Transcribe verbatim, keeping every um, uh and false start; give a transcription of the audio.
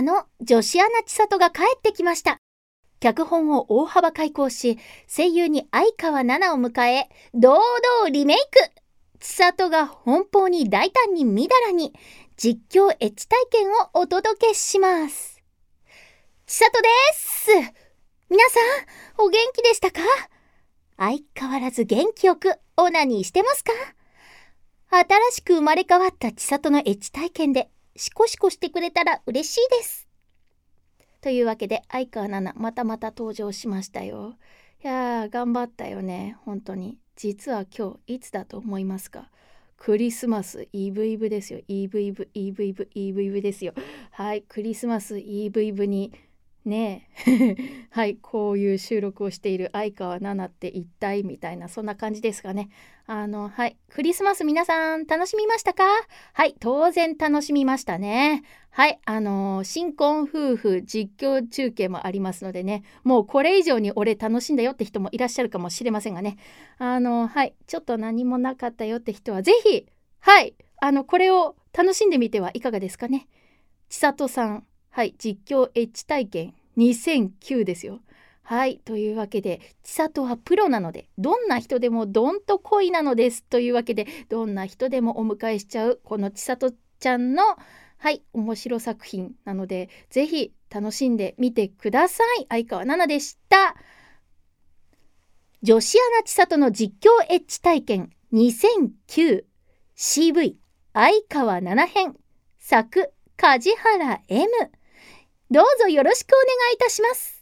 あの女子アナ千里が帰ってきました。脚本を大幅改考し、声優に相川七を迎え、堂々リメイク。千里が奔放に大胆にみだらに実況エッチ体験をお届けします。千里です。皆さんお元気でしたか？相変わらず元気よくオナニーしてますか？新しく生まれ変わった千里のエッチ体験でシコシコしてくれたら嬉しいです。というわけで相川七またまた登場しましたよ。いやー頑張ったよね、本当に。実は今日いつだと思いますか？クリスマスイブイブですよ。イブイブイブイブイブイブですよ。はい、クリスマスイブイブにねえはいこういう収録をしている相川七って一体みたいな、そんな感じですかね。あのはいクリスマス皆さん楽しみましたか？はい当然楽しみましたね。はいあのー、新婚夫婦実況中継もありますのでね、もうこれ以上に俺楽しんだよって人もいらっしゃるかもしれませんがね、あのー、はいちょっと何もなかったよって人はぜひはいあのこれを楽しんでみてはいかがですかね。千里さんはい実況エッチ体験にせんきゅうですよ。はいというわけで千里はプロなので、どんな人でもどんと恋なのですというわけで、どんな人でもお迎えしちゃうこの千里ちゃんのはい面白作品なので、ぜひ楽しんでみてください。相川七でした。女子アナ千里の実況エッチ体験にせんきゅう シーブイ 相川七編作梶原 エム、どうぞよろしくお願いいたします。